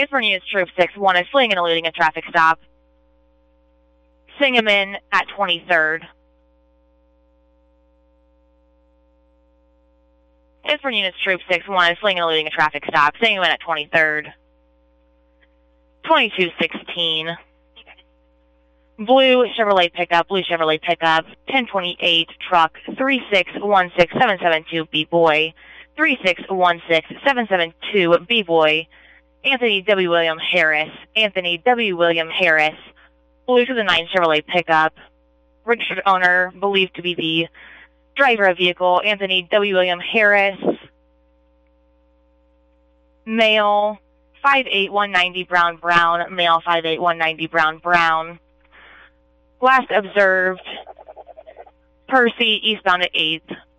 Airborne Units Troop 6-1 is fleeing and eluding a traffic stop. Sangamon at 23rd. Airborne Units Troop 6-1 is fleeing and eluding a traffic stop. Sangamon at 23rd. 2216. Blue Chevrolet pickup, 1028 truck, 3616772 B-Boy, 3616772 B-Boy, Anthony W. William Harris, blue to the 9 Chevrolet pickup, registered owner believed to be the driver of vehicle, Anthony W. William Harris, male, 5'8", 190 brown, male 5'8", 190 brown. Last observed, Percy, eastbound at 8th.